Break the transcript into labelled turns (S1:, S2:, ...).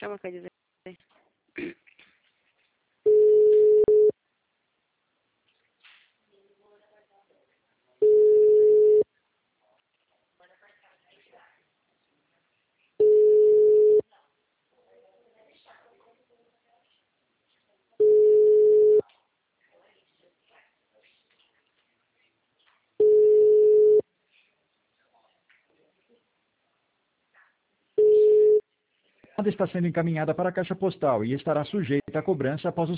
S1: chama, quer dizer.
S2: Está sendo encaminhada para a caixa postal e estará sujeita a cobrança após o